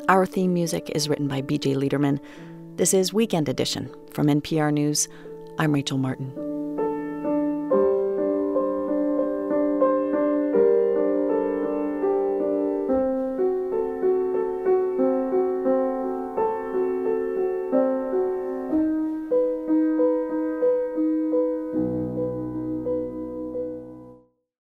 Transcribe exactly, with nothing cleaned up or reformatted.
Our theme music is written by B J Liederman. This is Weekend Edition from N P R News. I'm Rachel Martin.